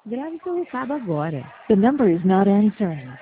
Grave seu recado agora. The number is not answering.